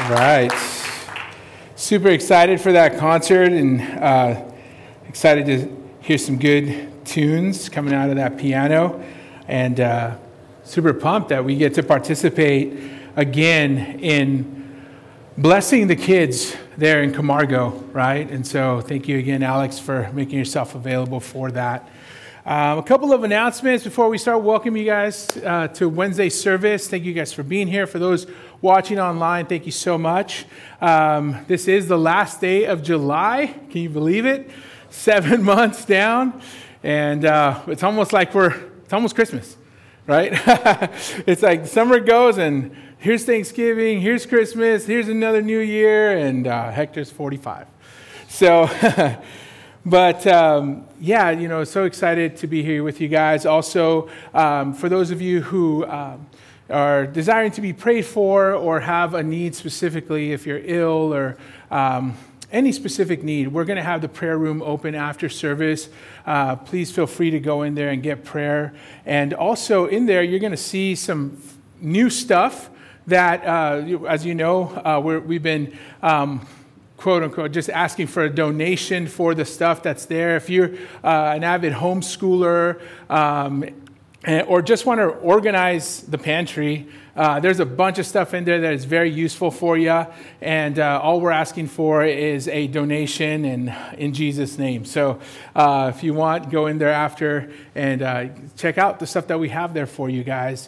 Right. Super excited for that concert and excited to hear some good tunes coming out of that piano. And super pumped that we get to participate again in blessing the kids there in Camargo, right? And so thank you again, Alex, for making yourself available for that. A couple of announcements before we start. Welcome you guys to Wednesday service. Thank you guys for being here. For those watching online, thank you so much. This is the last day of July. Can you believe it? 7 months down. And it's almost like it's almost Christmas, right? It's like summer goes and here's Thanksgiving, here's Christmas, here's another new year, and Hector's 45. So... But yeah, so excited to be here with you guys. Also, for those of you who are desiring to be prayed for or have a need specifically, if you're ill or any specific need, we're going to have the prayer room open after service. Please feel free to go in there and get prayer. And also in there, you're going to see some new stuff that, as you know, we've been... quote unquote, just asking for a donation for the stuff that's there. If you're an avid homeschooler or just want to organize the pantry, there's a bunch of stuff in there that is very useful for you. And all we're asking for is a donation in Jesus' name. So if you want, go in there after and check out the stuff that we have there for you guys.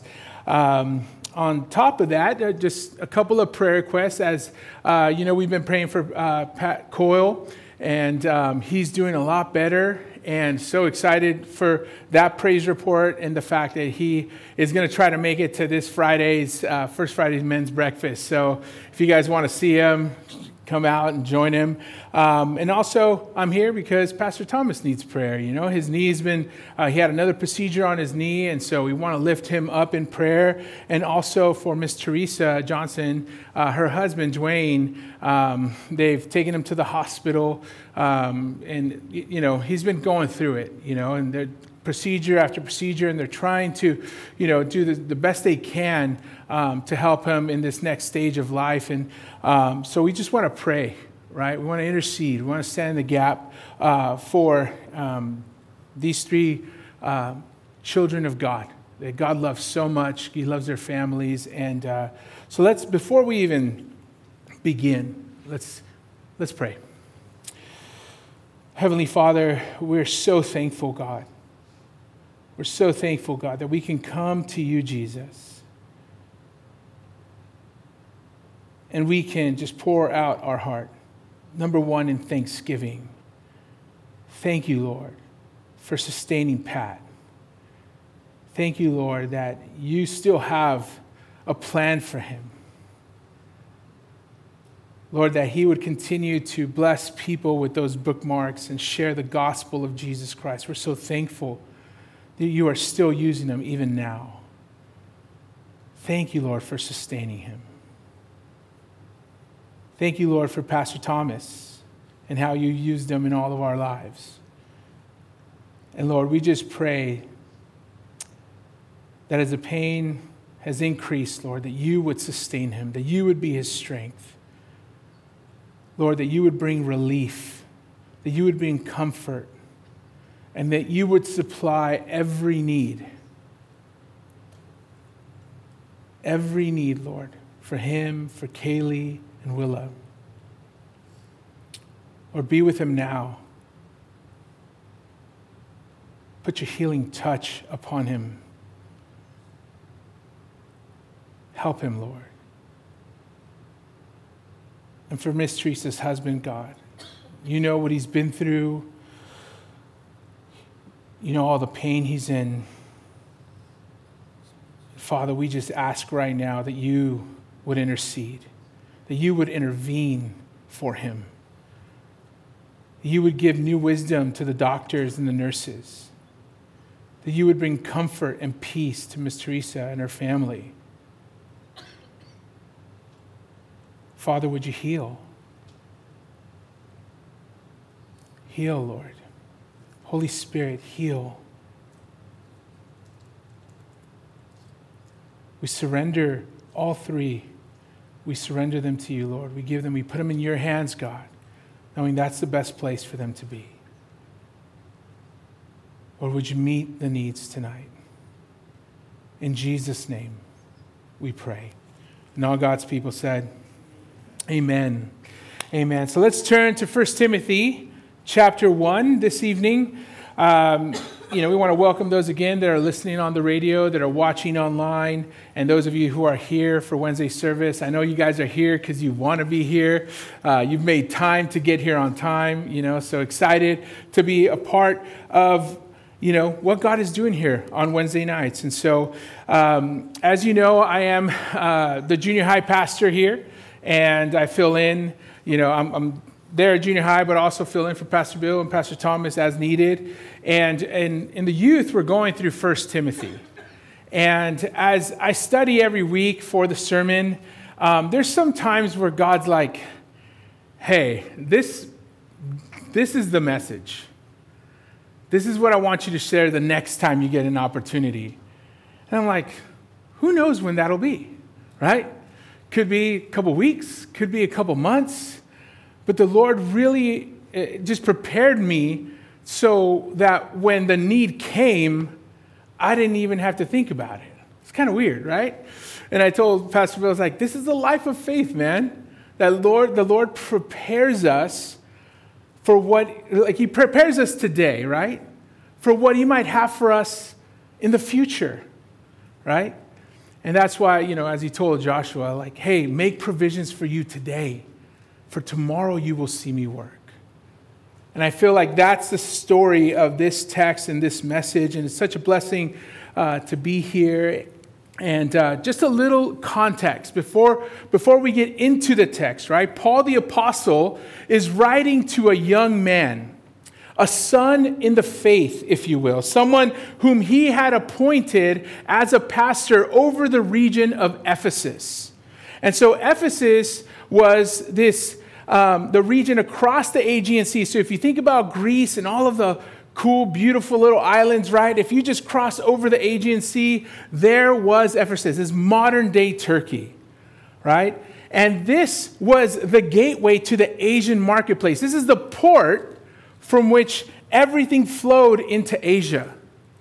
On top of that, just a couple of prayer requests. As we've been praying for Pat Coyle, and he's doing a lot better. And so excited for that praise report and the fact that he is going to try to make it to this Friday's, First Friday's men's breakfast. So if you guys want to see him, come out and join him. And also, I'm here because Pastor Thomas needs prayer. His knee's been, he had another procedure on his knee, and so we want to lift him up in prayer. And also for Miss Teresa Johnson, her husband, Dwayne, they've taken him to the hospital, and, he's been going through it, and they're procedure after procedure, and they're trying to, do the best they can to help him in this next stage of life. And so we just want to pray, right? We want to intercede. We want to stand in the gap for these three children of God that God loves so much. He loves their families. And so before we even begin, let's pray. Heavenly Father, we're so thankful, God. We're so thankful, God, that we can come to you, Jesus, and we can just pour out our heart. Number one, in thanksgiving. Thank you, Lord, for sustaining Pat. Thank you, Lord, that you still have a plan for him. Lord, that he would continue to bless people with those bookmarks and share the gospel of Jesus Christ. We're so thankful that you are still using them even now. Thank you, Lord, for sustaining him. Thank you, Lord, for Pastor Thomas and how you used him in all of our lives. And Lord, we just pray that as the pain has increased, Lord, that you would sustain him, that you would be his strength. Lord, that you would bring relief, that you would bring comfort, and that you would supply every need. Every need, Lord, for him, for Kaylee and Willow. Lord, be with him now. Put your healing touch upon him. Help him, Lord. And for Miss Teresa's husband, God, you know what he's been through. You know all the pain he's in. Father, we just ask right now that you would intercede, that you would intervene for him. That you would give new wisdom to the doctors and the nurses. That you would bring comfort and peace to Miss Teresa and her family. Father, would you heal? Heal, Lord. Holy Spirit, heal. We surrender all three we surrender them to you, Lord. We put them in your hands, God, knowing that's the best place for them to be. Lord, would you meet the needs tonight? In Jesus' name, we pray. And all God's people said, amen. Amen. So let's turn to 1 Timothy chapter 1 this evening. We want to welcome those again that are listening on the radio, that are watching online, and those of you who are here for Wednesday service. I know you guys are here because you want to be here. You've made time to get here on time, so excited to be a part of what God is doing here on Wednesday nights. And so, as you know, I am the junior high pastor here, and I fill in, I'm there at junior high, but also fill in for Pastor Bill and Pastor Thomas as needed. And in the youth, we're going through 1 Timothy. And as I study every week for the sermon, there's some times where God's like, hey, this is the message. This is what I want you to share the next time you get an opportunity. And I'm like, who knows when that'll be, right? Could be a couple weeks, could be a couple months. But the Lord really just prepared me so that when the need came, I didn't even have to think about it. It's kind of weird, right? And I told Pastor Bill, I was like, this is the life of faith, man. The Lord prepares us for He prepares us today, right? For what He might have for us in the future, right? And that's why, as He told Joshua, hey, make provisions for you today. For tomorrow you will see me work. And I feel like that's the story of this text and this message. And it's such a blessing to be here. And just a little context before we get into the text, right? Paul the Apostle is writing to a young man, a son in the faith, if you will, someone whom he had appointed as a pastor over the region of Ephesus. And so Ephesus was the region across the Aegean Sea. So if you think about Greece and all of the cool, beautiful little islands, right? If you just cross over the Aegean Sea, there was Ephesus. This modern day Turkey, right? And this was the gateway to the Asian marketplace. This is the port from which everything flowed into Asia.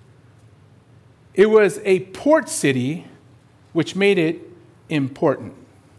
It was a port city, which made it important.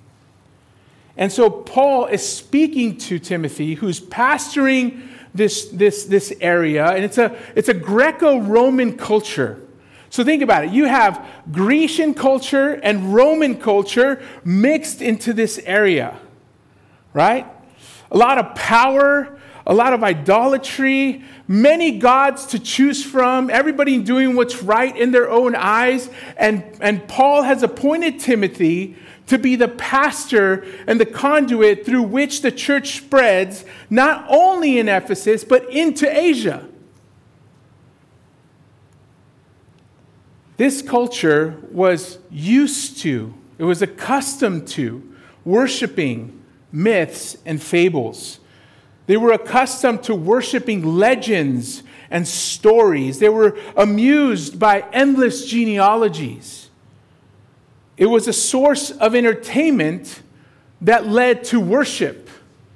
And so Paul is speaking to Timothy, who's pastoring this area, and it's a Greco-Roman culture. So think about it. You have Grecian culture and Roman culture mixed into this area, right? A lot of power, a lot of idolatry, many gods to choose from, everybody doing what's right in their own eyes. And Paul has appointed Timothy to be the pastor and the conduit through which the church spreads, not only in Ephesus, but into Asia. This culture was it was accustomed to worshiping myths and fables. They were accustomed to worshiping legends and stories. They were amused by endless genealogies. It was a source of entertainment that led to worship.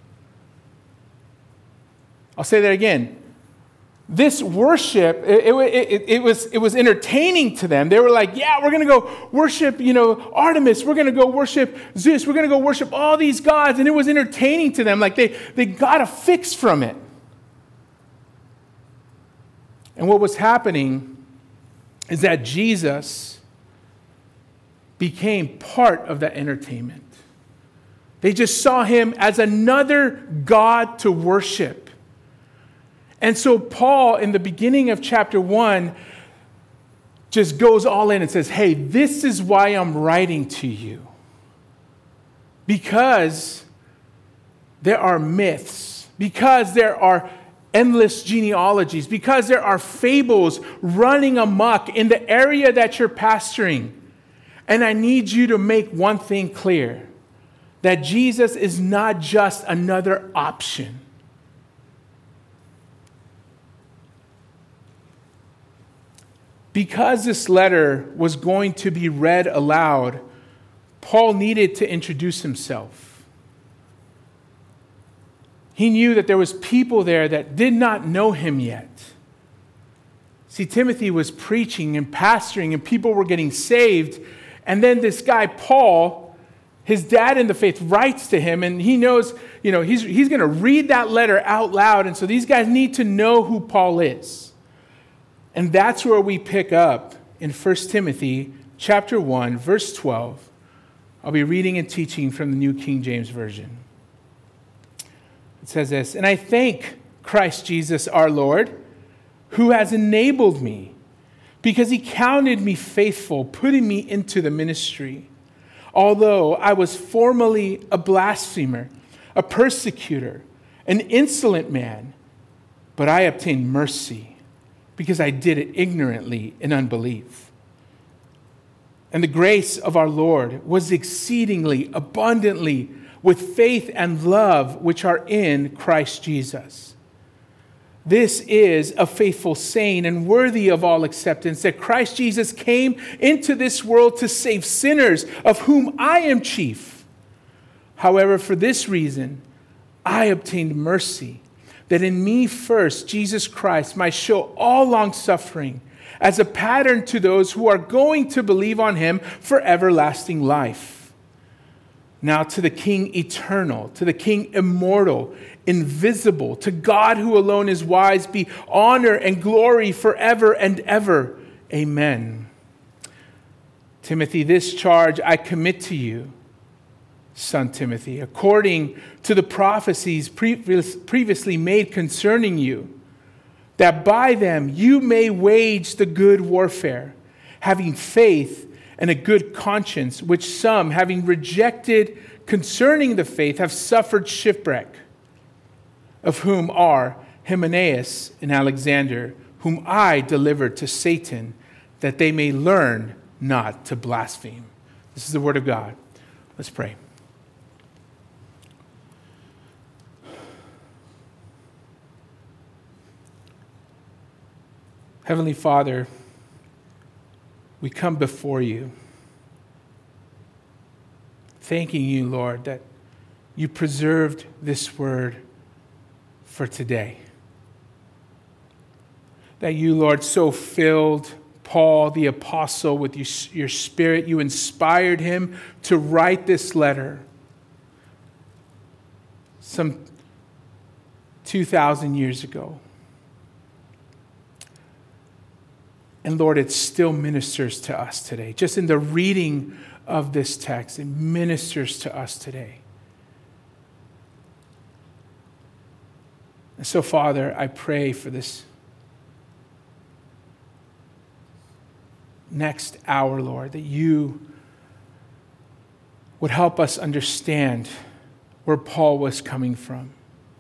I'll say that again. This worship, it was entertaining to them. They were like, yeah, we're going to go worship, Artemis. We're going to go worship Zeus. We're going to go worship all these gods. And it was entertaining to them. Like they got a fix from it. And what was happening is that Jesus became part of that entertainment. They just saw him as another God to worship. And so Paul, in the beginning of chapter 1, just goes all in and says, hey, this is why I'm writing to you. Because there are myths, because there are endless genealogies, because there are fables running amok in the area that you're pastoring. And I need you to make one thing clear, that Jesus is not just another option. Because this letter was going to be read aloud, Paul needed to introduce himself. He knew that there was people there that did not know him yet. See, Timothy was preaching and pastoring, and people were getting saved. And then this guy, Paul, his dad in the faith, writes to him, and he knows, he's going to read that letter out loud. And so these guys need to know who Paul is. And that's where we pick up in 1 Timothy chapter 1, verse 12. I'll be reading and teaching from the New King James Version. It says this, "And I thank Christ Jesus our Lord, who has enabled me, because he counted me faithful, putting me into the ministry. Although I was formerly a blasphemer, a persecutor, an insolent man, but I obtained mercy, because I did it ignorantly in unbelief. And the grace of our Lord was exceedingly abundantly with faith and love which are in Christ Jesus. This is a faithful saying and worthy of all acceptance, that Christ Jesus came into this world to save sinners, of whom I am chief. However, for this reason, I obtained mercy, that in me first Jesus Christ might show all long-suffering as a pattern to those who are going to believe on him for everlasting life. Now to the King eternal, to the King immortal, invisible, to God who alone is wise, be honor and glory forever and ever. Amen. Timothy, this charge I commit to you, son Timothy, according to the prophecies previously made concerning you, that by them you may wage the good warfare, having faith and a good conscience, which some, having rejected concerning the faith, have suffered shipwreck, of whom are Hymenaeus and Alexander, whom I delivered to Satan, that they may learn not to blaspheme." This is the word of God. Let's pray. Heavenly Father, we come before you, thanking you, Lord, that you preserved this word for today. That you, Lord, so filled Paul, the apostle, with your Spirit. You inspired him to write this letter some 2,000 years ago. And Lord, it still ministers to us today. Just in the reading of this text, it ministers to us today. And so, Father, I pray for this next hour, Lord, that you would help us understand where Paul was coming from.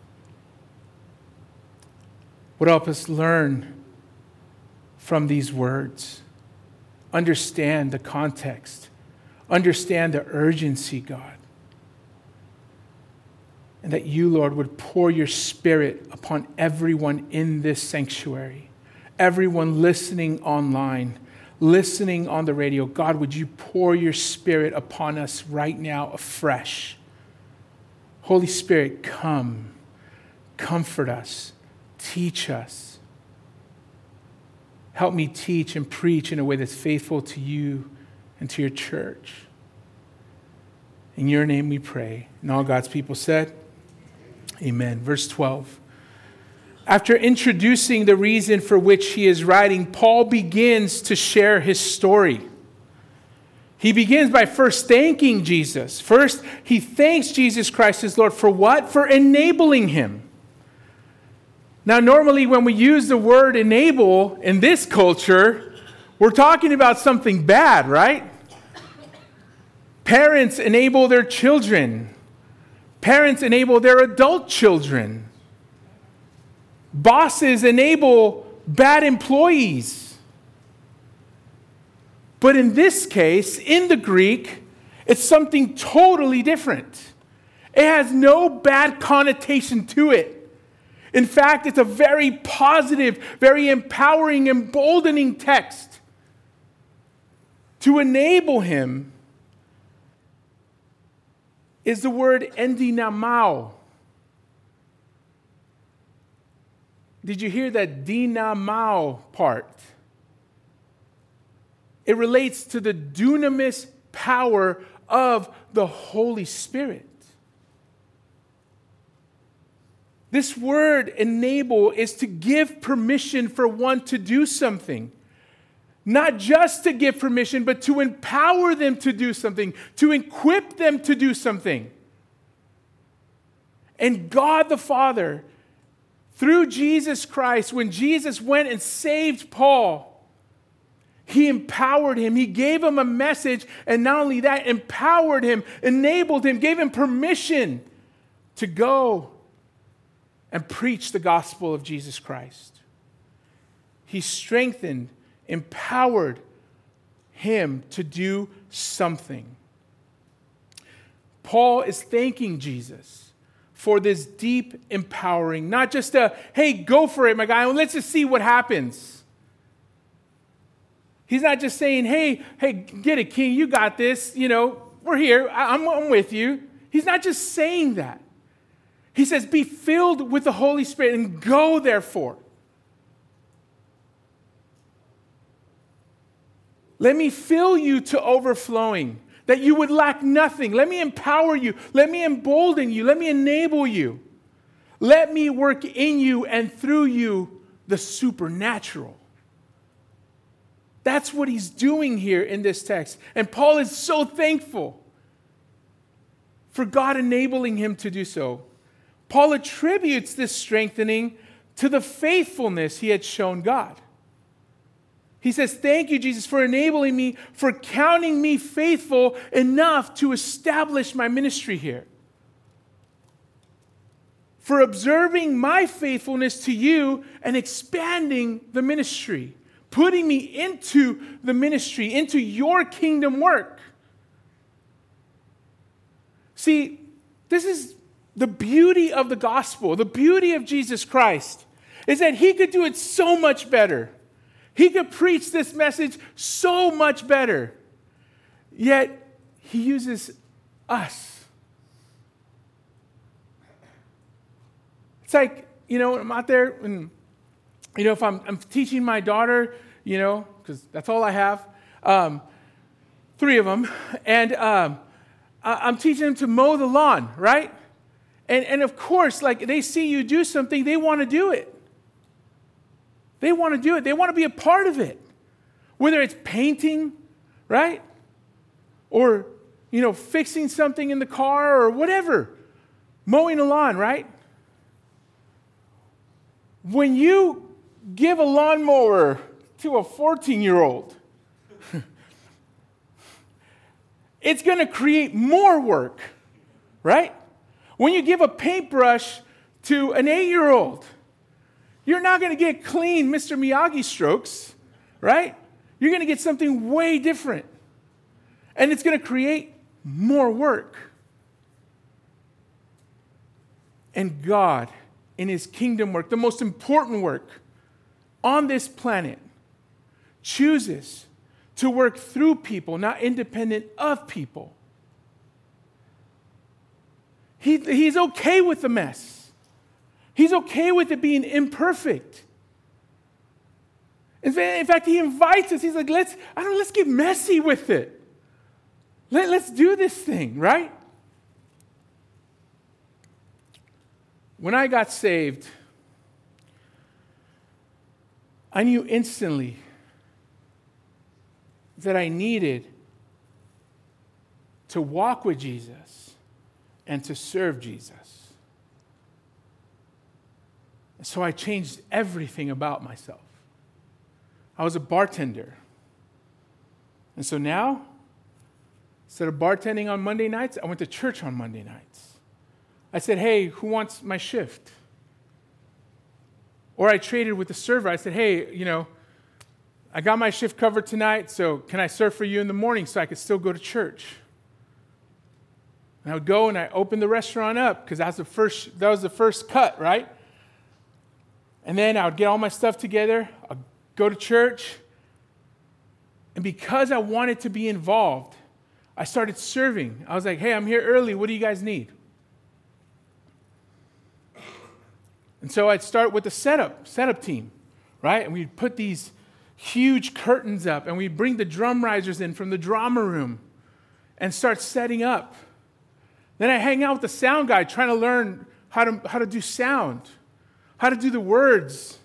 Would help us learn from these words, understand the context, understand the urgency, God. And that you, Lord, would pour your Spirit upon everyone in this sanctuary, everyone listening online, listening on the radio. God, would you pour your Spirit upon us right now afresh? Holy Spirit, come, comfort us, teach us. Help me teach and preach in a way that's faithful to you and to your church. In your name we pray. And all God's people said, amen. Verse 12. After introducing the reason for which he is writing, Paul begins to share his story. He begins by first thanking Jesus. First, he thanks Jesus Christ his Lord for what? For enabling him. Now, normally when we use the word enable in this culture, we're talking about something bad, right? Parents enable their children. Parents enable their adult children. Bosses enable bad employees. But in this case, in the Greek, it's something totally different. It has no bad connotation to it. In fact, it's a very positive, very empowering, emboldening text. To enable him is the word endinamao. Did you hear that dinamao part? It relates to the dunamis power of the Holy Spirit. This word enable is to give permission for one to do something. Not just to give permission, but to empower them to do something, to equip them to do something. And God the Father, through Jesus Christ, when Jesus went and saved Paul, He empowered him. He gave him a message, and not only that, empowered him, enabled him, gave him permission to go and preach the gospel of Jesus Christ. He strengthened, empowered him to do something. Paul is thanking Jesus for this deep empowering, not just a, hey, go for it, my guy, let's just see what happens. He's not just saying, hey, get it, King, you got this, we're here, I'm with you. He's not just saying that. He says, be filled with the Holy Spirit and go therefore. Let me fill you to overflowing, that you would lack nothing. Let me empower you. Let me embolden you. Let me enable you. Let me work in you and through you the supernatural. That's what he's doing here in this text. And Paul is so thankful for God enabling him to do so. Paul attributes this strengthening to the faithfulness he had shown God. He says, thank you, Jesus, for enabling me, for counting me faithful enough to establish my ministry here. For observing my faithfulness to you and expanding the ministry. Putting me into the ministry, into your kingdom work. See, this is the beauty of the gospel, the beauty of Jesus Christ, is that he could do it so much better. He could preach this message so much better. Yet, he uses us. It's like, when I'm out there and if I'm teaching my daughter, because that's all I have, 3 of them, and I'm teaching them to mow the lawn, right? And of course, like they see you do something, they want to do it. They want to do it. They want to be a part of it. Whether it's painting, right? Or, fixing something in the car or whatever. Mowing a lawn, right? When you give a lawnmower to a 14-year-old, it's going to create more work, right? When you give a paintbrush to an 8-year-old, you're not going to get clean Mr. Miyagi strokes, right? You're going to get something way different. And it's going to create more work. And God, in his kingdom work, the most important work on this planet, chooses to work through people, not independent of people. He's okay with the mess. He's okay with it being imperfect. In fact, he invites us. He's like, let's get messy with it. Let's do this thing, right? When I got saved, I knew instantly that I needed to walk with Jesus and to serve Jesus. So I changed everything about myself. I was a bartender. And so now, instead of bartending on Monday nights, I went to church on Monday nights. I said, hey, who wants my shift? Or I traded with the server. I said, hey, I got my shift covered tonight, so can I serve for you in the morning so I could still go to church? And I would go and I opened the restaurant up because that was the first cut, right? And then I would get all my stuff together, I'd go to church, and because I wanted to be involved, I started serving. I was like, hey, I'm here early. What do you guys need? And so I'd start with the setup team, right? And we'd put these huge curtains up, and we'd bring the drum risers in from the drama room and start setting up. Then I hang out with the sound guy trying to learn how to do sound, how to do the words.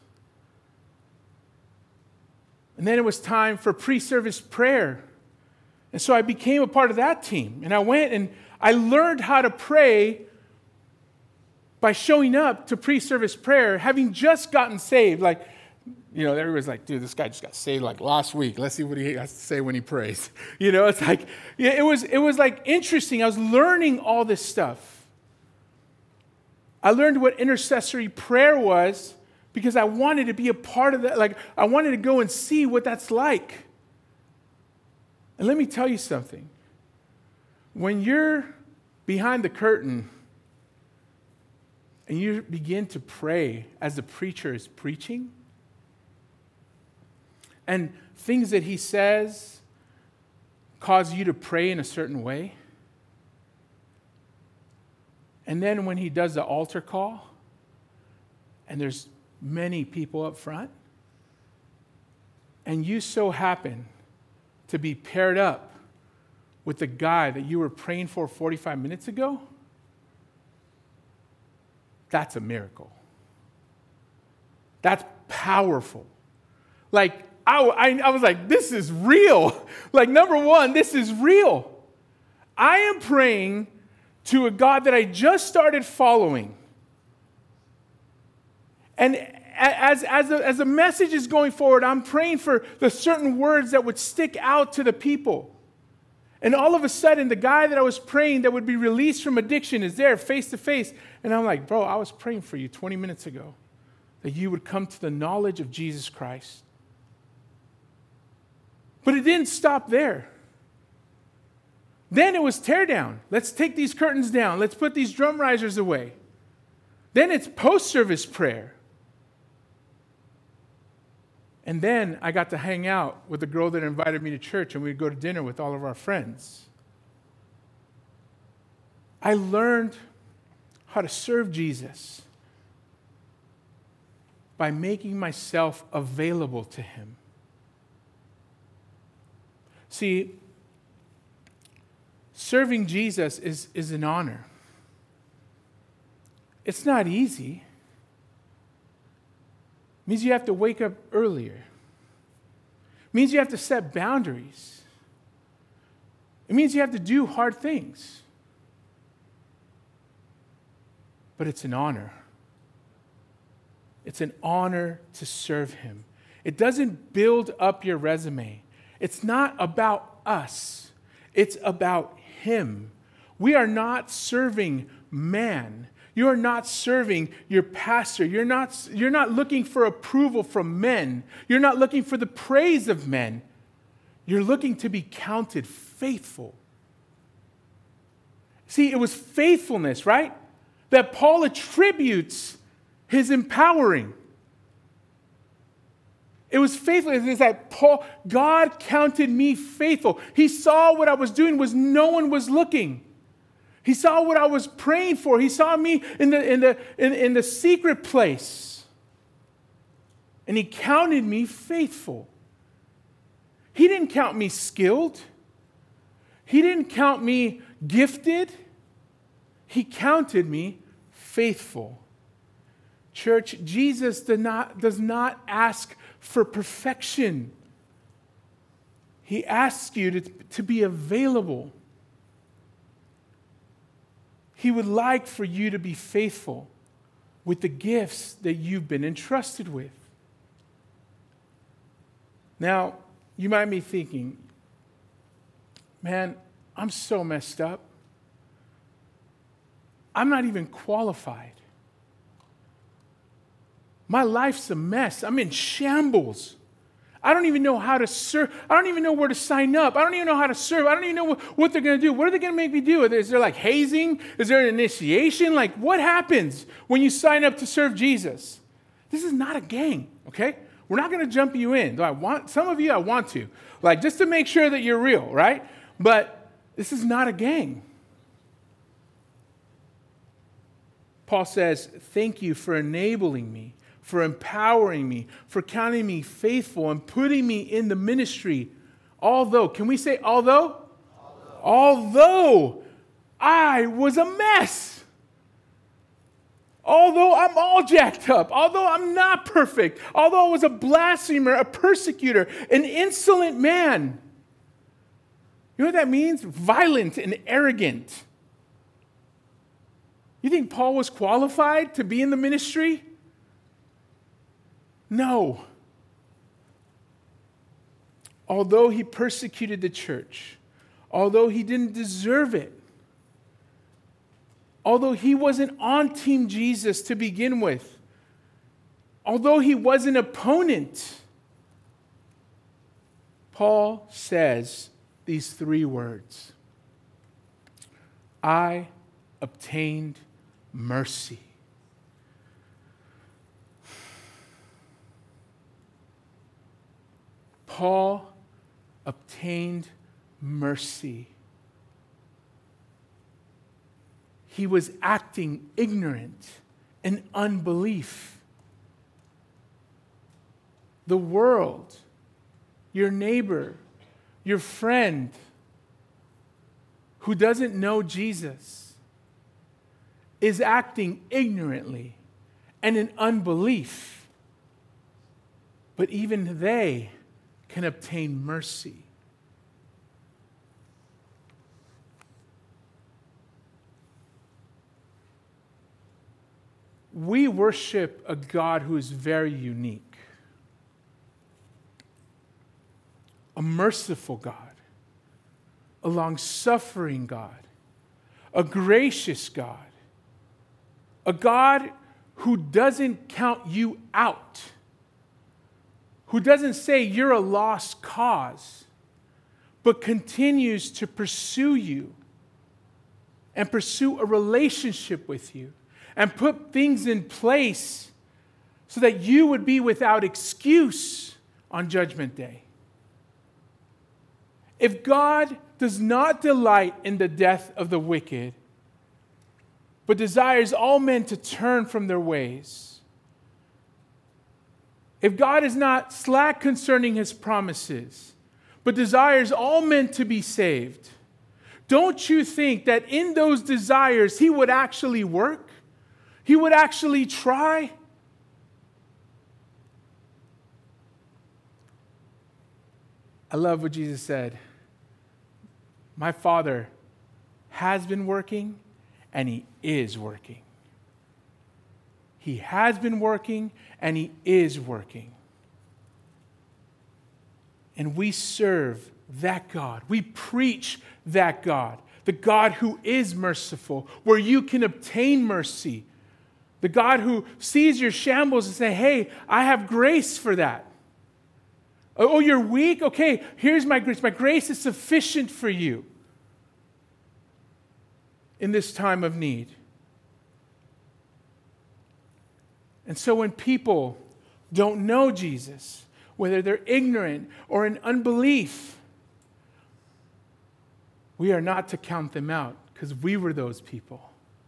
And then it was time for pre-service prayer. And so I became a part of that team. And I went and I learned how to pray by showing up to pre-service prayer, having just gotten saved. Like, you know, everybody's like, dude, this guy just got saved like last week. Let's see what he has to say when he prays. You know, it's like, yeah, it was like interesting. I was learning all this stuff. I learned what intercessory prayer was because I wanted to be a part of that. Like, I wanted to go and see what that's like. And let me tell you something. When you're behind the curtain and you begin to pray as the preacher is preaching, and things that he says cause you to pray in a certain way, and then when he does the altar call, and there's many people up front, and you so happen to be paired up with the guy that you were praying for 45 minutes ago, that's a miracle. That's powerful. Like, I was like, this is real. Like, number one, this is real. I am praying to a God that I just started following. And as the message is going forward, I'm praying for the certain words that would stick out to the people. And all of a sudden, the guy that I was praying that would be released from addiction is there face to face. And I'm like, bro, I was praying for you 20 minutes ago that you would come to the knowledge of Jesus Christ. But it didn't stop there. Then it was tear down. Let's take these curtains down. Let's put these drum risers away. Then it's post-service prayer. And then I got to hang out with the girl that invited me to church, and we'd go to dinner with all of our friends. I learned how to serve Jesus by making myself available to him. See, serving Jesus is an honor. It's not easy. It means you have to wake up earlier. It means you have to set boundaries. It means you have to do hard things. But it's an honor. It's an honor to serve him. It doesn't build up your resume. It's not about us. It's about him. We are not serving man. You are not serving your pastor. You're not looking for approval from men. You're not looking for the praise of men. You're looking to be counted faithful. See, it was faithfulness, right, that Paul attributes his empowering. It was faithfulness. It's that God counted me faithful. He saw what I was doing was no one was looking. He saw what I was praying for. He saw me in the secret place. And he counted me faithful. He didn't count me skilled. He didn't count me gifted. He counted me faithful. Church, Jesus does not ask for perfection. He asks you to be available. He would like for you to be faithful with the gifts that you've been entrusted with. Now, you might be thinking, man, I'm so messed up. I'm not even qualified. My life's a mess. I'm in shambles. I don't even know how to serve. I don't even know where to sign up. I don't even know how to serve. I don't even know what they're going to do. What are they going to make me do? Is there like hazing? Is there an initiation? Like, what happens when you sign up to serve Jesus? This is not a gang, okay? We're not going to jump you in. Though some of you I want to. Like, just to make sure that you're real, right? But This is not a gang. Paul says, thank you for enabling me, for empowering me, for counting me faithful and putting me in the ministry. Although, can we say although? Although I was a mess. Although I'm all jacked up. Although I'm not perfect. Although I was a blasphemer, a persecutor, an insolent man. You know what that means? Violent and arrogant. You think Paul was qualified to be in the ministry? No. Although he persecuted the church, although he didn't deserve it, although he wasn't on Team Jesus to begin with, although he was an opponent, Paul says these three words: I obtained mercy. Paul obtained mercy. He was acting ignorant and unbelief. The world, your neighbor, your friend who doesn't know Jesus is acting ignorantly and in unbelief. But even they can obtain mercy. We worship a God who is very unique, a merciful God, a long-suffering God, a gracious God, a God who doesn't count you out, who doesn't say you're a lost cause, but continues to pursue you and pursue a relationship with you and put things in place so that you would be without excuse on Judgment Day. If God does not delight in the death of the wicked, but desires all men to turn from their ways, if God is not slack concerning his promises, but desires all men to be saved, don't you think that in those desires he would actually work? He would actually try? I love what Jesus said. My Father has been working and he is working. He has been working and he is working. And we serve that God. We preach that God. The God who is merciful, where you can obtain mercy. The God who sees your shambles and say, hey, I have grace for that. Oh, you're weak? Okay, here's my grace. My grace is sufficient for you in this time of need. And so when people don't know Jesus, whether they're ignorant or in unbelief, we are not to count them out because we were those people.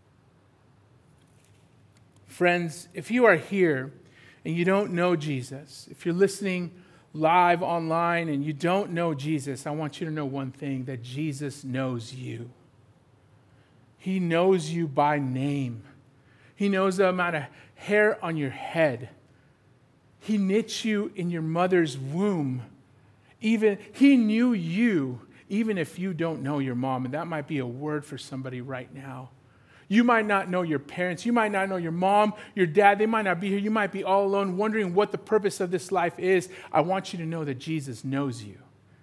Friends, if you are here and you don't know Jesus, if you're listening live online and you don't know Jesus, I want you to know one thing, that Jesus knows you. He knows you by name. He knows the amount of hair on your head. He knit you in your mother's womb. He knew you, even if you don't know your mom. And that might be a word for somebody right now. You might not know your parents. You might not know your mom, your dad. They might not be here. You might be all alone wondering what the purpose of this life is. I want you to know that Jesus knows you.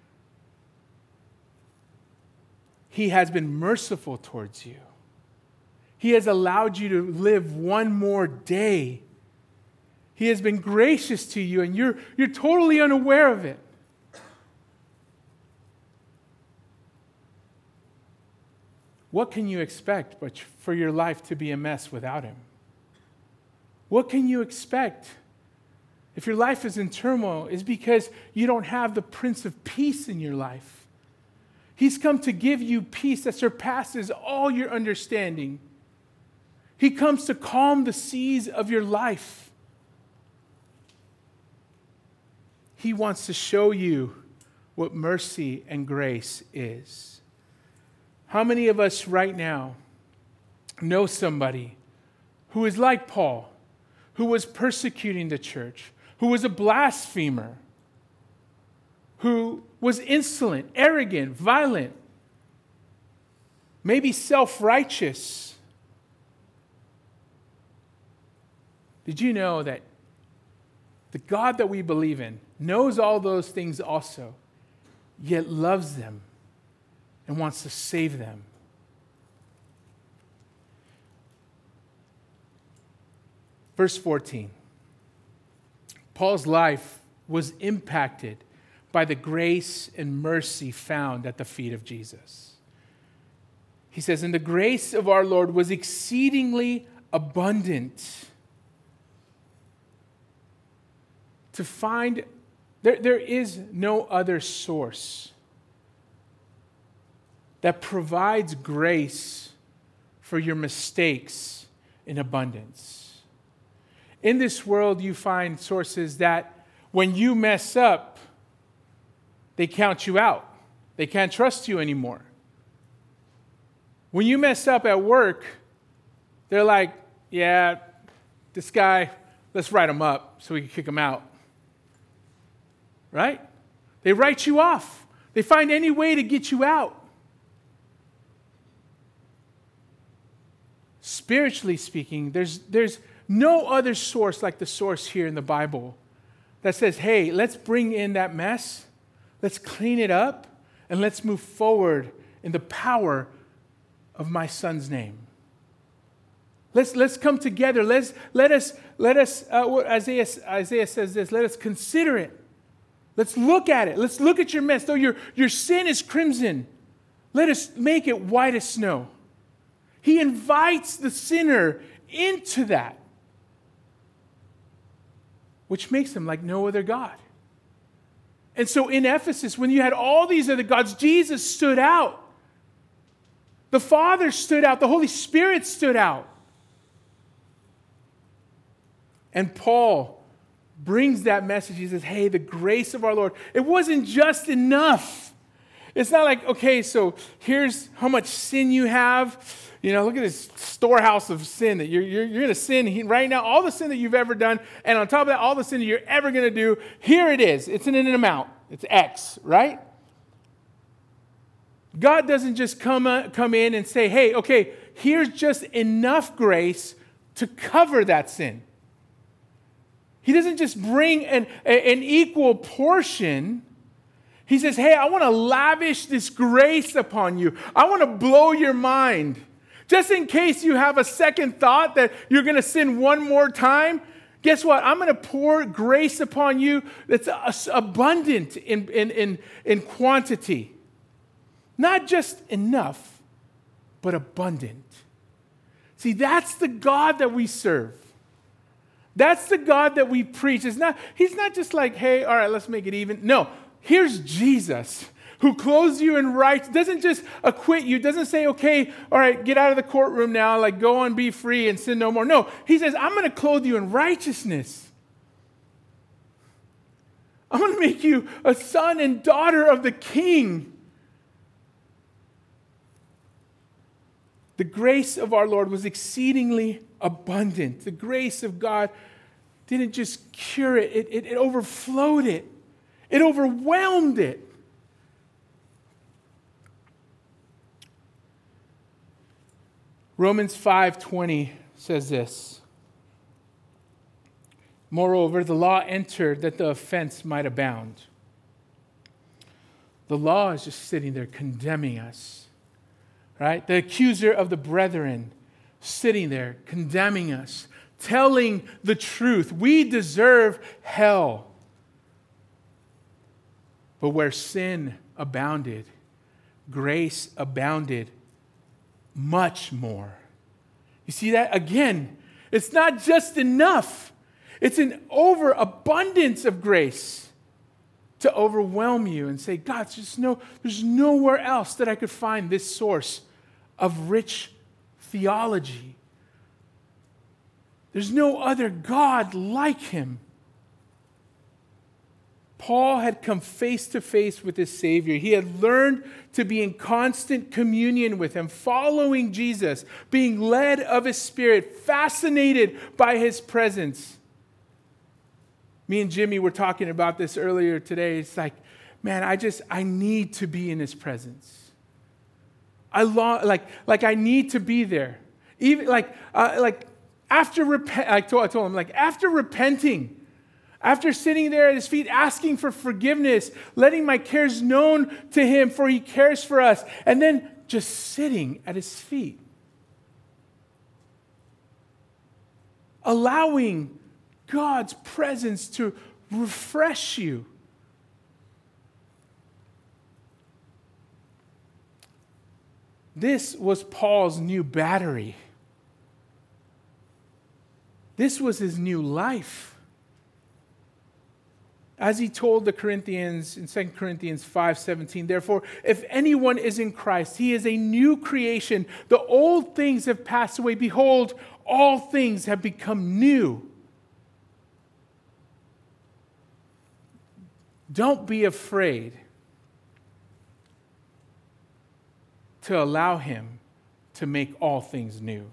He has been merciful towards you. He has allowed you to live one more day. He has been gracious to you, and you're totally unaware of it. What can you expect but for your life to be a mess without him? What can you expect if your life is in turmoil? It's because you don't have the Prince of Peace in your life. He's come to give you peace that surpasses all your understanding. He comes to calm the seas of your life. He wants to show you what mercy and grace is. How many of us right now know somebody who is like Paul, who was persecuting the church, who was a blasphemer, who was insolent, arrogant, violent, maybe self-righteous? Did you know that the God that we believe in knows all those things also, yet loves them and wants to save them? Verse 14. Paul's life was impacted by the grace and mercy found at the feet of Jesus. He says, "And the grace of our Lord was exceedingly abundant." To find, there is no other source that provides grace for your mistakes in abundance. In this world, you find sources that when you mess up, they count you out. They can't trust you anymore. When you mess up at work, they're like, yeah, this guy, let's write him up so we can kick him out. Right? They write you off. They find any way to get you out. Spiritually speaking, there's no other source like the source here in the Bible that says, hey, let's bring in that mess, let's clean it up, and let's move forward in the power of my Son's name. Let's come together. Let us. Isaiah says this. Let us consider it. Let's look at it. Let's look at your mess. Though your sin is crimson, let us make it white as snow. He invites the sinner into that, which makes him like no other God. And so in Ephesus, when you had all these other gods, Jesus stood out. The Father stood out. The Holy Spirit stood out. And Paul brings that message. He says, hey, the grace of our Lord. It wasn't just enough. It's not like, okay, so here's how much sin you have. Look at this storehouse of sin that you're going to sin right now, all the sin that you've ever done, and on top of that, all the sin that you're ever going to do, here it is. It's in an amount. It's X, right? God doesn't just come in and say, hey, okay, here's just enough grace to cover that sin. He doesn't just bring an equal portion. He says, hey, I want to lavish this grace upon you. I want to blow your mind. Just in case you have a second thought that you're going to sin one more time, guess what? I'm going to pour grace upon you that's abundant in quantity. Not just enough, but abundant. See, that's the God that we serve. That's the God that we preach. He's not just like, hey, all right, let's make it even. No, here's Jesus who clothes you in righteousness, doesn't just acquit you, doesn't say, okay, all right, get out of the courtroom now, like go on, be free and sin no more. No, he says, I'm going to clothe you in righteousness. I'm going to make you a son and daughter of the King. The grace of our Lord was exceedingly abundant. The grace of God didn't just cure it, it overflowed it. It overwhelmed it. Romans 5:20 says this. Moreover, the law entered that the offense might abound. The law is just sitting there condemning us, right? The accuser of the brethren sitting there condemning us, telling the truth. We deserve hell. But where sin abounded, grace abounded much more. You see that? Again, it's not just enough. It's an overabundance of grace to overwhelm you and say, God, there's nowhere else that I could find this source of rich theology. There's no other God like him. Paul had come face to face with his Savior. He had learned to be in constant communion with him, following Jesus, being led of his Spirit, fascinated by his presence. Me and Jimmy were talking about this earlier today. It's like, man, I need to be in his presence. I need to be there. Even I told him, after repenting, after sitting there at his feet, asking for forgiveness, letting my cares known to him, for he cares for us, and then just sitting at his feet. Allowing God's presence to refresh you. This was Paul's new battery. This was his new life. As he told the Corinthians in 2 Corinthians 5:17, therefore, if anyone is in Christ, he is a new creation. The old things have passed away. Behold, all things have become new. Don't be afraid to allow him to make all things new.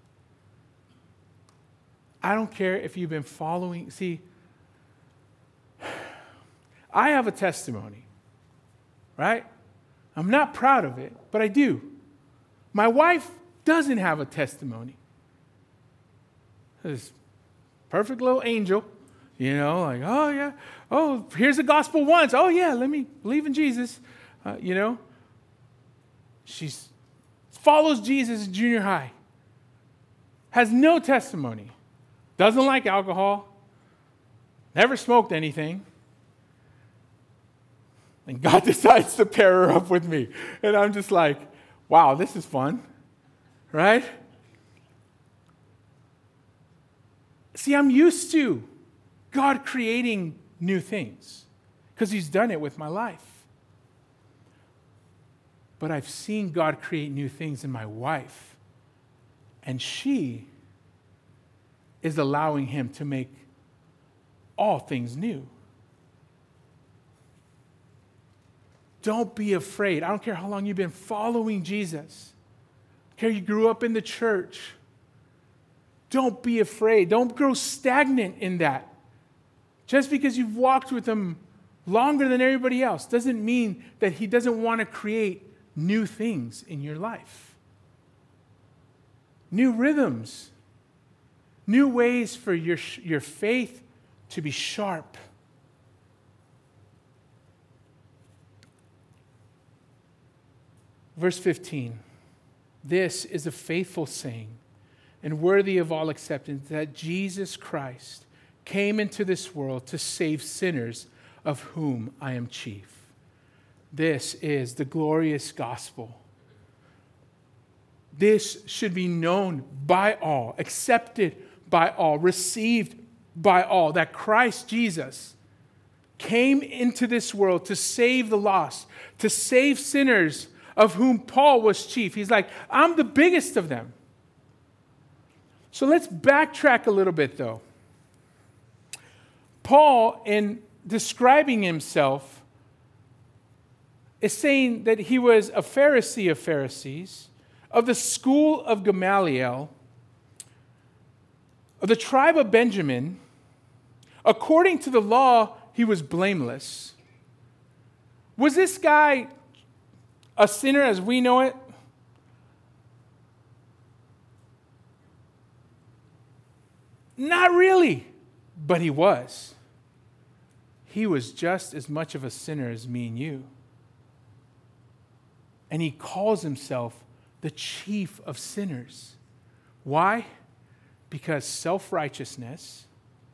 I don't care if you've been following. See, I have a testimony, right? I'm not proud of it, but I do. My wife doesn't have a testimony. This perfect little angel, oh yeah, oh, here's the gospel once. Oh yeah, let me believe in Jesus. She follows Jesus in junior high. Has no testimony. Doesn't like alcohol. Never smoked anything. And God decides to pair her up with me. And I'm just like, wow, this is fun. Right? See, I'm used to God creating new things because he's done it with my life. But I've seen God create new things in my wife. And she is allowing him to make all things new. Don't be afraid. I don't care how long you've been following Jesus. I don't care you grew up in the church. Don't be afraid. Don't grow stagnant in that. Just because you've walked with him longer than everybody else doesn't mean that he doesn't want to create new things in your life. New rhythms. New ways for your faith to be sharp. Verse 15, this is a faithful saying and worthy of all acceptance that Jesus Christ came into this world to save sinners, of whom I am chief. This is the glorious gospel. This should be known by all, accepted by all, received by all, that Christ Jesus came into this world to save the lost, to save sinners, of whom Paul was chief. He's like, I'm the biggest of them. So let's backtrack a little bit, though. Paul, in describing himself, is saying that he was a Pharisee of Pharisees, of the school of Gamaliel, of the tribe of Benjamin. According to the law, he was blameless. Was this guy a sinner as we know it? Not really, but he was. He was just as much of a sinner as me and you. And he calls himself the chief of sinners. Why? Because self-righteousness,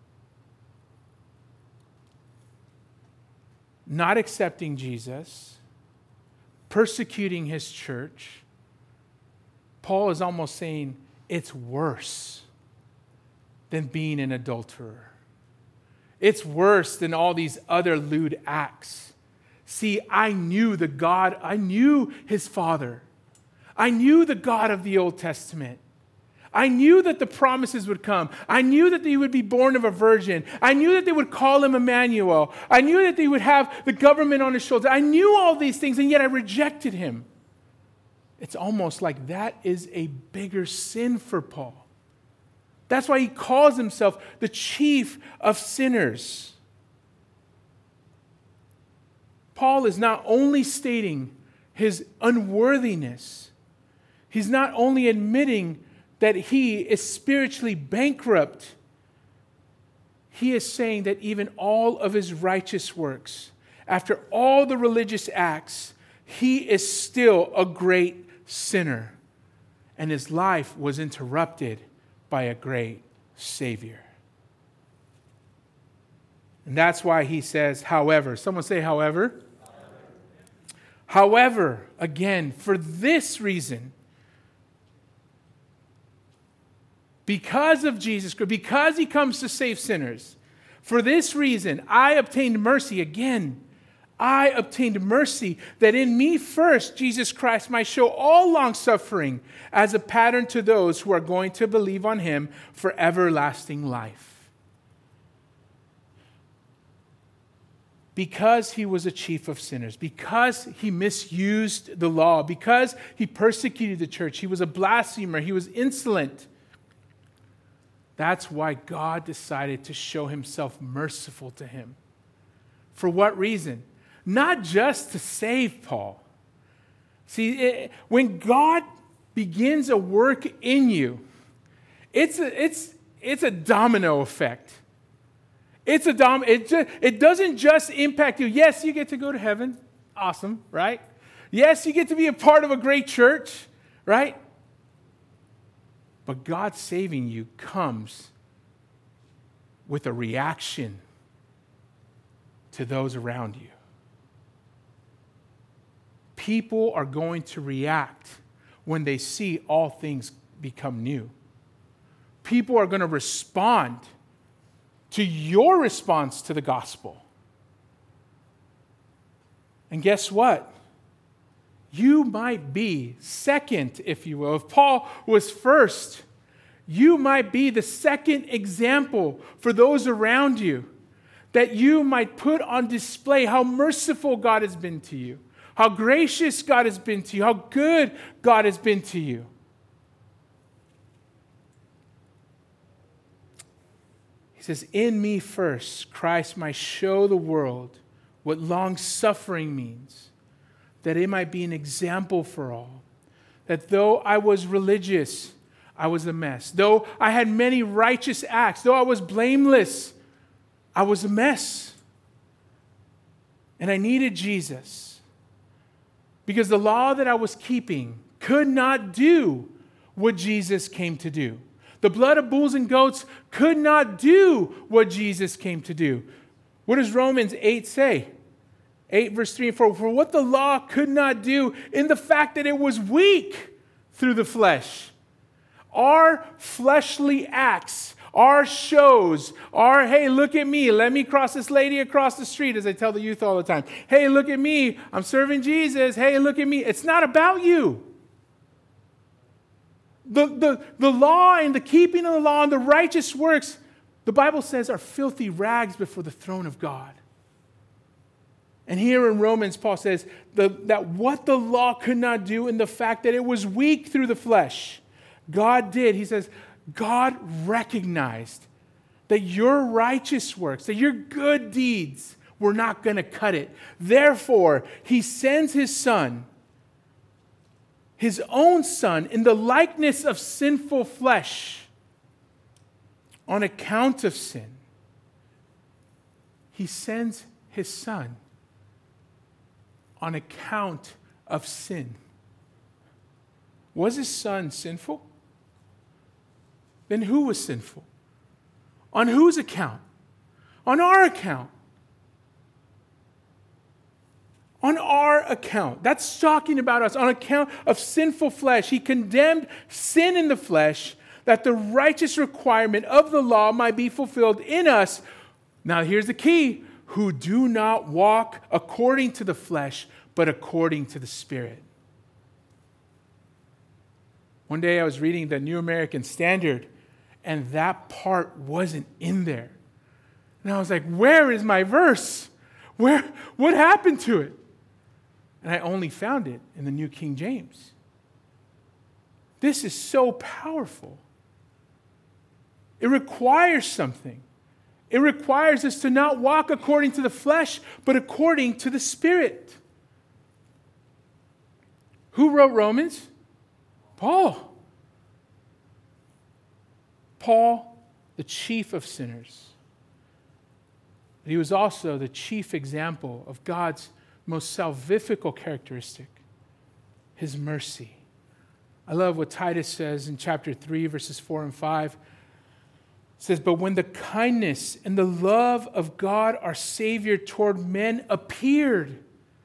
not accepting Jesus, persecuting his church, Paul is almost saying it's worse than being an adulterer. It's worse than all these other lewd acts. See, I knew his Father. I knew the God of the Old Testament. I knew that the promises would come. I knew that he would be born of a virgin. I knew that they would call him Emmanuel. I knew that they would have the government on his shoulders. I knew all these things, and yet I rejected him. It's almost like that is a bigger sin for Paul. That's why he calls himself the chief of sinners. Paul is not only stating his unworthiness, he's not only admitting that he is spiritually bankrupt, he is saying that even all of his righteous works, after all the religious acts, he is still a great sinner. And his life was interrupted by a great Savior. And that's why he says, however. Someone say, however. However, again, for this reason, because of Jesus Christ, because he comes to save sinners, for this reason, I obtained mercy again. I obtained mercy that in me first, Jesus Christ might show all long-suffering as a pattern to those who are going to believe on him for everlasting life. Because he was a chief of sinners, because he misused the law, because he persecuted the church, he was a blasphemer, he was insolent. That's why God decided to show himself merciful to him. For what reason? Not just to save Paul. See, when God begins a work in you, it's a domino effect. It doesn't just impact you. Yes, you get to go to heaven. Awesome, right? Yes, you get to be a part of a great church, right? But God saving you comes with a reaction to those around you. People are going to react when they see all things become new. People are going to respond to your response to the gospel. And guess what? You might be second, if you will. If Paul was first, you might be the second example for those around you, that you might put on display how merciful God has been to you, how gracious God has been to you, how good God has been to you. He says, in me first, Christ might show the world what long-suffering means, that it might be an example for all. That though I was religious, I was a mess. Though I had many righteous acts, though I was blameless, I was a mess. And I needed Jesus. Because the law that I was keeping could not do what Jesus came to do. The blood of bulls and goats could not do what Jesus came to do. What does Romans 8 say? 8 verse 3 and 4. For what the law could not do in the fact that it was weak through the flesh. Our fleshly acts, our shows, our, hey, look at me, let me cross this lady across the street, as I tell the youth all the time. Hey, look at me, I'm serving Jesus. Hey, look at me. It's not about you. The law and the keeping of the law and the righteous works, the Bible says, are filthy rags before the throne of God. And here in Romans, Paul says that what the law could not do in the fact that it was weak through the flesh, God did. He says, God recognized that your righteous works, that your good deeds were not going to cut it. Therefore, he sends his son, his own son, in the likeness of sinful flesh on account of sin. He sends his son on account of sin. Was his son sinful? Then who was sinful? On whose account? On our account. On our account. That's talking about us. On account of sinful flesh. He condemned sin in the flesh that the righteous requirement of the law might be fulfilled in us, Now here's the key. Who do not walk according to the flesh, but according to the Spirit. One day I was reading the New American Standard, and that part wasn't in there. And I was like, where is my verse? What happened to it? And I only found it in the New King James. This is so powerful. It requires something. It requires us to not walk according to the flesh, but according to the Spirit. Who wrote Romans? Paul. Paul, the chief of sinners. But he was also the chief example of God's most salvifical characteristic, his mercy. I love what Titus says in chapter 3, verses 4 and 5. It says, but when the kindness and the love of God our Savior toward men appeared.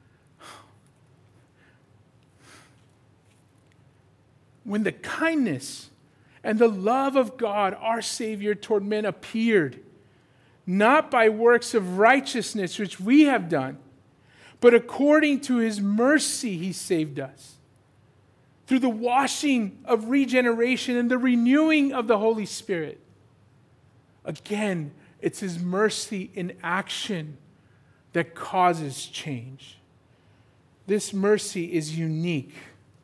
When the kindness and the love of God our Savior toward men appeared, not by works of righteousness which we have done, but according to his mercy he saved us, through the washing of regeneration and the renewing of the Holy Spirit. Again, it's his mercy in action that causes change. This mercy is unique.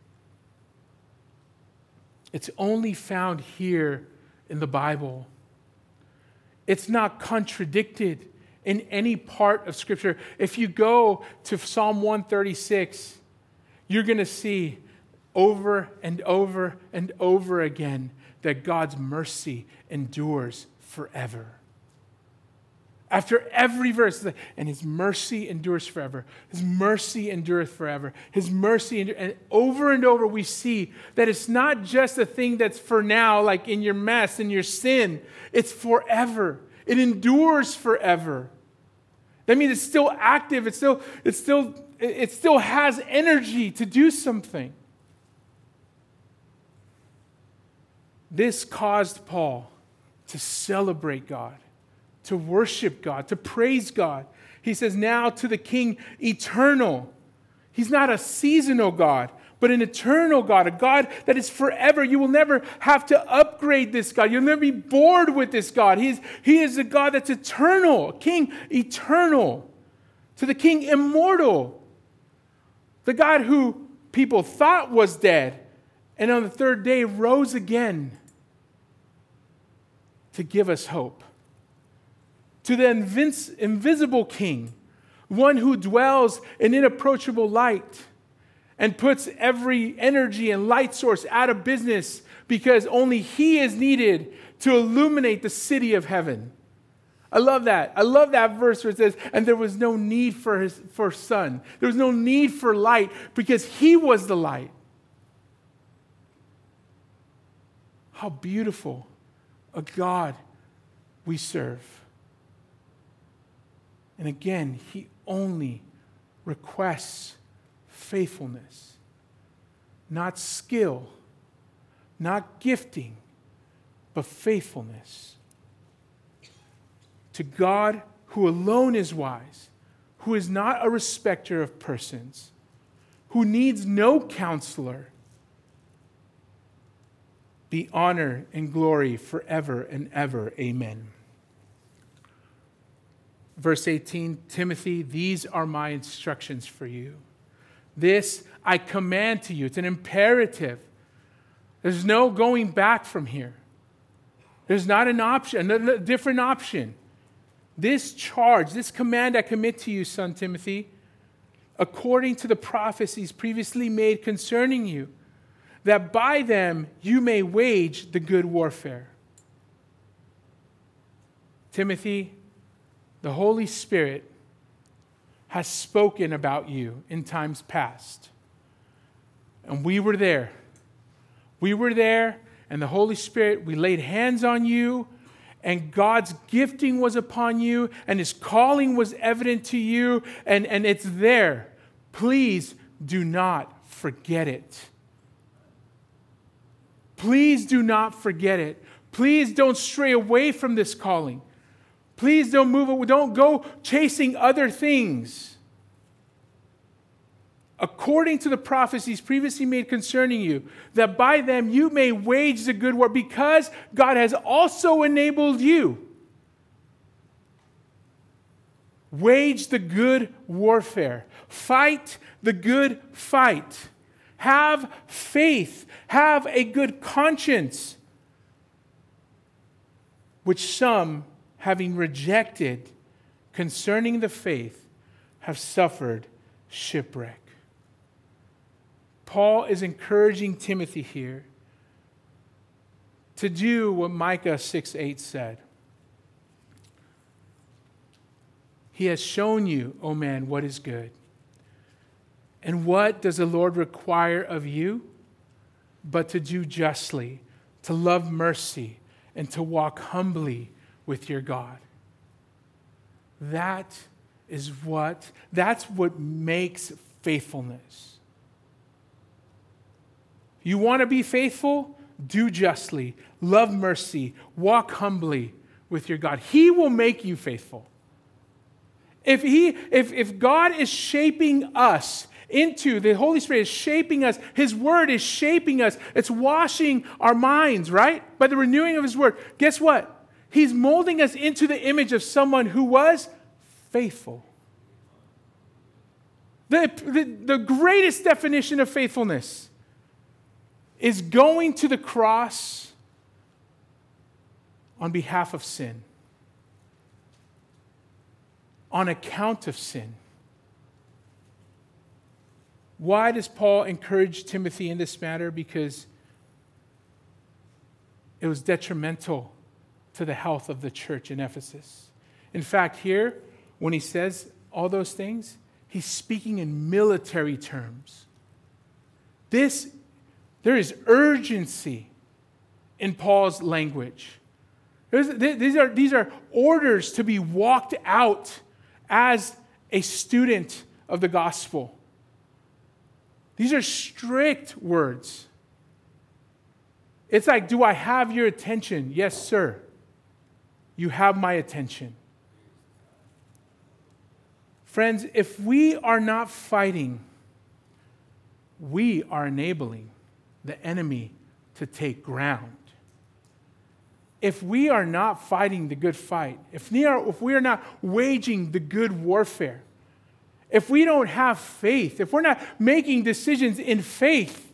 It's only found here in the Bible. It's not contradicted in any part of Scripture. If you go to Psalm 136, you're going to see over and over and over again that God's mercy endures forever. After every verse, and his mercy endures forever. His mercy endureth forever. His mercy and over and over we see that it's not just a thing that's for now, like in your mess, in your sin. It's forever. It endures forever. That means it's still active. It still has energy to do something. This caused Paul to celebrate God, to worship God, to praise God. He says, now to the King eternal. He's not a seasonal God, but an eternal God, a God that is forever. You will never have to upgrade this God. You'll never be bored with this God. He is a God that's eternal, a King eternal. To the King immortal, the God who people thought was dead, and on the third day rose again to give us hope. To the invisible King, one who dwells in inapproachable light and puts every energy and light source out of business because only he is needed to illuminate the city of heaven. I love that. I love that verse where it says, and there was no need for sun. There was no need for light because he was the light. How beautiful a God we serve. And again, he only requests faithfulness, not skill, not gifting, but faithfulness. To God who alone is wise, who is not a respecter of persons, who needs no counselor, be honor and glory forever and ever. Amen. Verse 18, Timothy, these are my instructions for you. This I command to you. It's an imperative. There's no going back from here. There's not an option, a different option. This charge, this command I commit to you, son Timothy, according to the prophecies previously made concerning you, that by them you may wage the good warfare. Timothy, the Holy Spirit has spoken about you in times past. And we were there. We were there, and the Holy Spirit, we laid hands on you, and God's gifting was upon you, and his calling was evident to you, and it's there. Please do not forget it. Please do not forget it. Please don't stray away from this calling. Please don't move. Don't go chasing other things. According to the prophecies previously made concerning you, that by them you may wage the good war, because God has also enabled you. Wage the good warfare. Fight the good fight. Have faith. Have a good conscience, which some, having rejected concerning the faith, have suffered shipwreck. Paul is encouraging Timothy here to do what Micah 6:8 said. He has shown you, O man, what is good. And what does the Lord require of you? But to do justly, to love mercy, and to walk humbly with your God. That's what makes faithfulness. You want to be faithful? Do justly, love mercy, walk humbly with your God. He will make you faithful. If God is shaping us the Holy Spirit is shaping us, His Word is shaping us, it's washing our minds, right? By the renewing of His Word. Guess what? He's molding us into the image of someone who was faithful. The greatest definition of faithfulness is going to the cross on behalf of sin, on account of sin. Why does Paul encourage Timothy in this matter? Because it was detrimental to the health of the church in Ephesus. In fact, here, when he says all those things, he's speaking in military terms. There is urgency in Paul's language. These are orders to be walked out as a student of the gospel. These are strict words. It's like, do I have your attention? Yes, sir. You have my attention. Friends, if we are not fighting, we are enabling the enemy to take ground. If we are not fighting the good fight, if we are not waging the good warfare, if we don't have faith, if we're not making decisions in faith,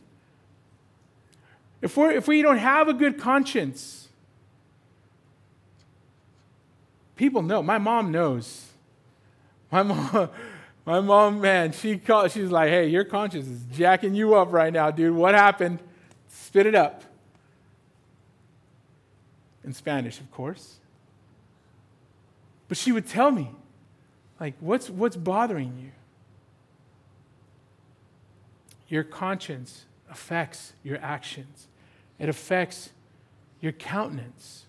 if we don't have a good conscience, people know. My mom knows. My mom, man, she's like, hey, your conscience is jacking you up right now, dude. What happened? Spit it up. In Spanish, of course. But she would tell me, like, what's bothering you? Your conscience affects your actions. It affects your countenance.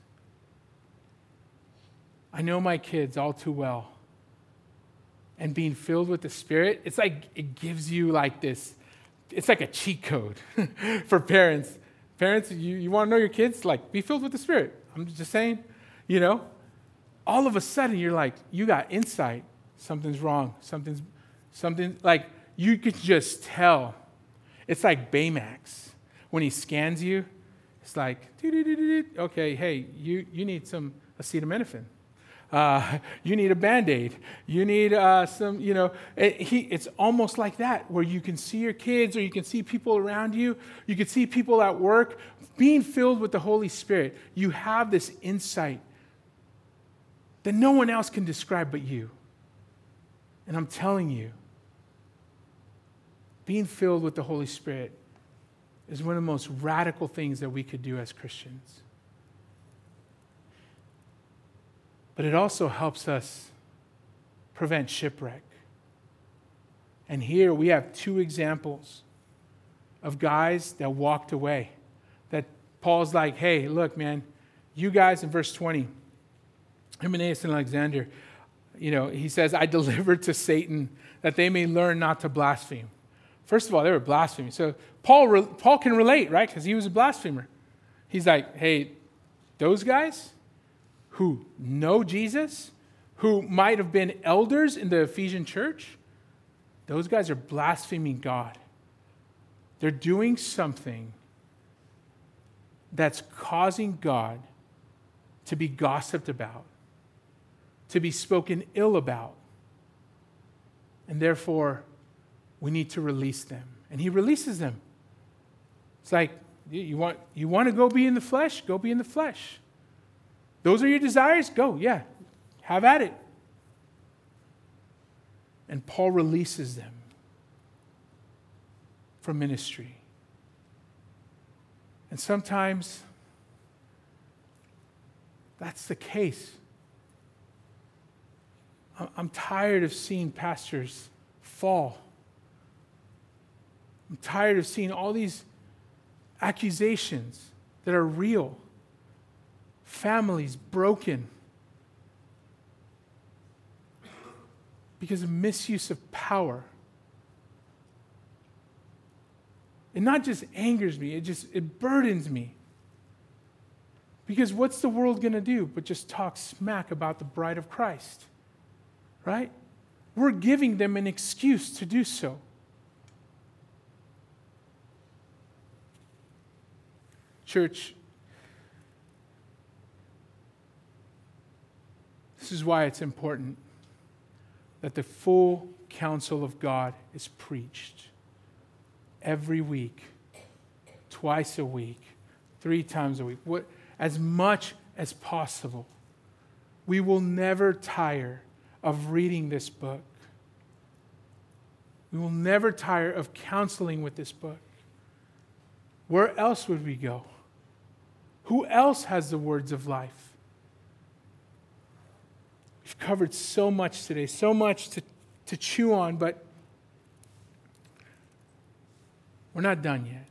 I know my kids all too well. And being filled with the Spirit, it's like it gives you like this, it's like a cheat code for parents. Parents, you want to know your kids? Like, be filled with the Spirit. I'm just saying, all of a sudden you're like, you got insight. Something's wrong. Something like you could just tell. It's like Baymax. When he scans you, it's like, okay, hey, you need some acetaminophen. You need a Band-Aid. You need some, it's almost like that, where you can see your kids or you can see people around you. You can see people at work. Being filled with the Holy Spirit, you have this insight that no one else can describe but you. And I'm telling you, being filled with the Holy Spirit is one of the most radical things that we could do as Christians. But it also helps us prevent shipwreck. And here we have two examples of guys that walked away. That Paul's like, hey, look, man, you guys in verse 20, Hymenaeus and Alexander, he says, I delivered to Satan that they may learn not to blaspheme. First of all, they were blaspheming. So Paul can relate, right? Because he was a blasphemer. He's like, hey, those guys, who know Jesus, who might have been elders in the Ephesian church, those guys are blaspheming God. They're doing something that's causing God to be gossiped about, to be spoken ill about. And therefore, we need to release them. And he releases them. It's like, you want to go be in the flesh? Go be in the flesh. Those are your desires? Go, yeah. Have at it. And Paul releases them from ministry. And sometimes that's the case. I'm tired of seeing pastors fall. I'm tired of seeing all these accusations that are real. Families broken because of misuse of power. It not just angers me, it burdens me. Because what's the world going to do but just talk smack about the bride of Christ? Right? We're giving them an excuse to do so. Church, this is why it's important that the full counsel of God is preached every week, twice a week, 3 times a week, as much as possible. We will never tire of reading this book. We will never tire of counseling with this book. Where else would we go? Who else has the words of life? We've covered so much today, so much to chew on, but we're not done yet.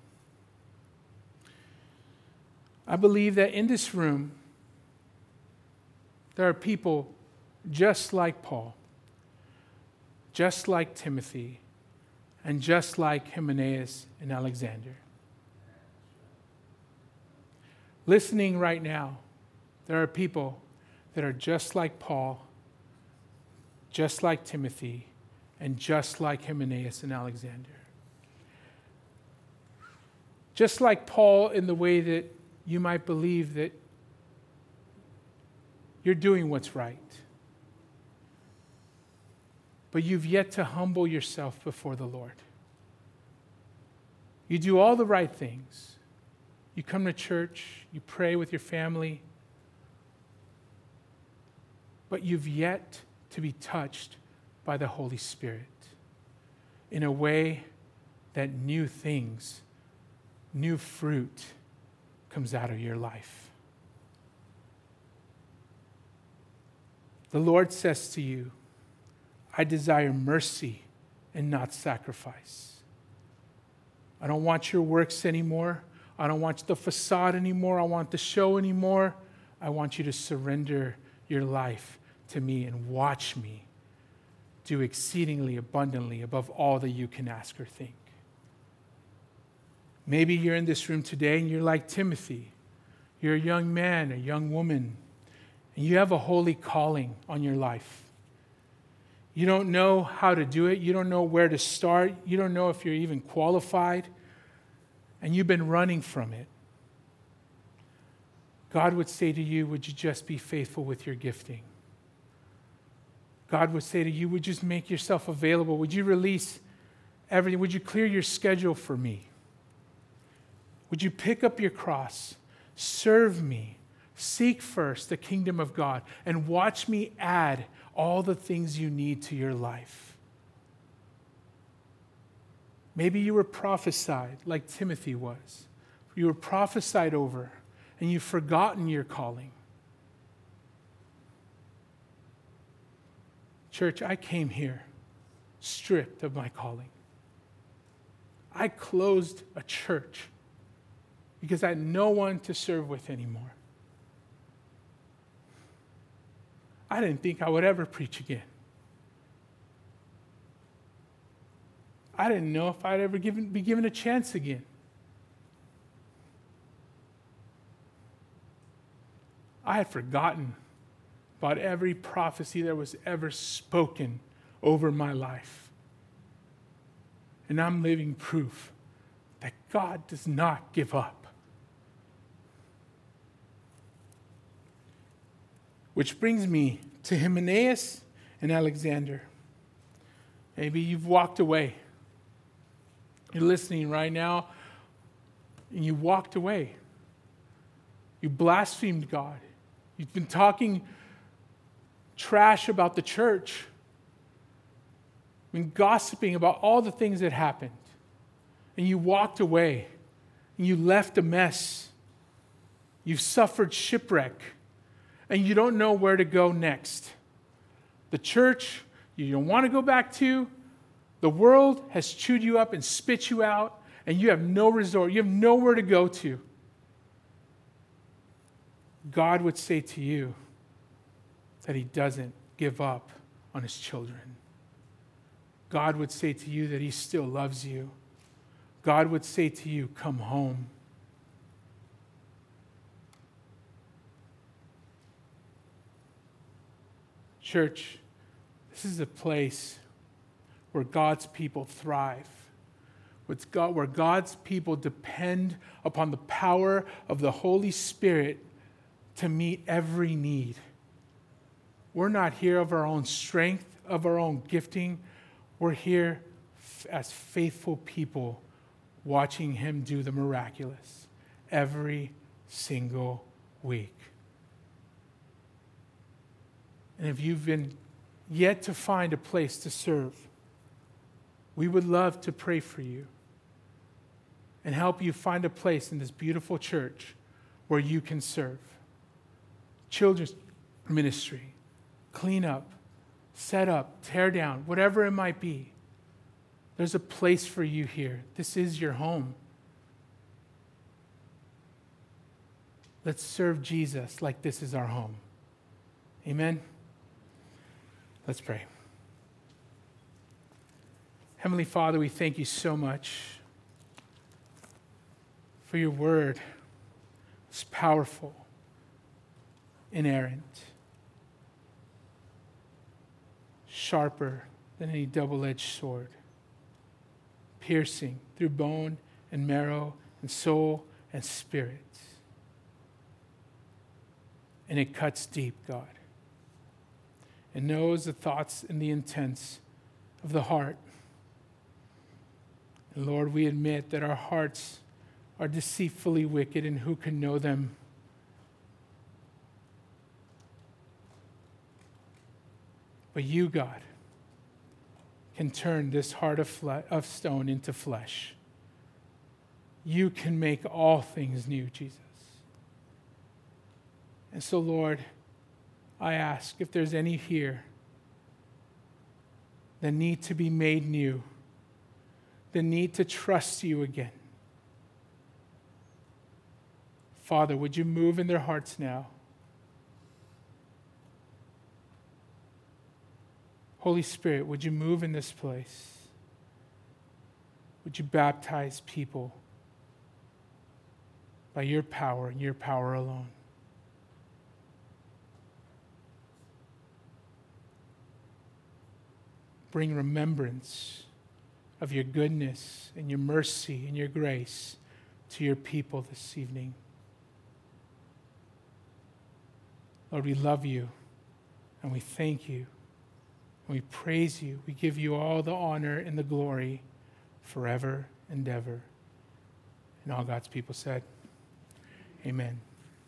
I believe that in this room, there are people just like Paul, just like Timothy, and just like Hymenaeus and Alexander. Listening right now, there are people that are just like Paul, just like Timothy, and just like Hymenaeus and Alexander. Just like Paul in the way that you might believe that you're doing what's right, but you've yet to humble yourself before the Lord. You do all the right things. You come to church, you pray with your family, but you've yet to be touched by the Holy Spirit in a way that new things, new fruit comes out of your life. The Lord says to you, I desire mercy and not sacrifice. I don't want your works anymore. I don't want the facade anymore. I want the show anymore. I want you to surrender your life to me and watch me do exceedingly abundantly above all that you can ask or think. Maybe you're in this room today and you're like Timothy. You're a young man, a young woman, and you have a holy calling on your life. You don't know how to do it. You don't know where to start. You don't know if you're even qualified. And you've been running from it. God would say to you, would you just be faithful with your gifting? God would say to you, would you just make yourself available? Would you release everything? Would you clear your schedule for me? Would you pick up your cross, serve me, seek first the kingdom of God, and watch me add all the things you need to your life? Maybe you were prophesied like Timothy was. You were prophesied over, and you've forgotten your calling. Church, I came here stripped of my calling. I closed a church because I had no one to serve with anymore. I didn't think I would ever preach again. I didn't know if I'd ever be given a chance again. I had forgotten about every prophecy that was ever spoken over my life. And I'm living proof that God does not give up. Which brings me to Hymenaeus and Alexander. Maybe you've walked away. You're listening right now, and you walked away. You blasphemed God. You've been talking trash about the church. You've been gossiping about all the things that happened. And you walked away. And you left a mess. You've suffered shipwreck. And you don't know where to go next. The church you don't want to go back to. The world has chewed you up and spit you out. And you have no resort. You have nowhere to go to. God would say to you that he doesn't give up on his children. God would say to you that he still loves you. God would say to you, come home. Church, this is a place where God's people thrive. Where God's people depend upon the power of the Holy Spirit to meet every need. We're not here of our own strength, of our own gifting. We're here as faithful people watching him do the miraculous every single week. And if you've been yet to find a place to serve, we would love to pray for you and help you find a place in this beautiful church where you can serve. Children's ministry, clean up, set up, tear down, whatever it might be. There's a place for you here. This is your home. Let's serve Jesus like this is our home. Amen? Let's pray. Heavenly Father, we thank you so much for your word. It's powerful, inerrant, sharper than any double-edged sword, piercing through bone and marrow and soul and spirit. And it cuts deep, God. It knows the thoughts and the intents of the heart. And Lord, we admit that our hearts are deceitfully wicked, and who can know them? But you, God, can turn this heart of stone into flesh. You can make all things new, Jesus. And so, Lord, I ask if there's any here that need to be made new, that need to trust you again. Father, would you move in their hearts now? Holy Spirit, would you move in this place? Would you baptize people by your power and your power alone? Bring remembrance of your goodness and your mercy and your grace to your people this evening. Lord, we love you and we thank you and we praise you. We give you all the honor and the glory forever and ever. And all God's people said, amen.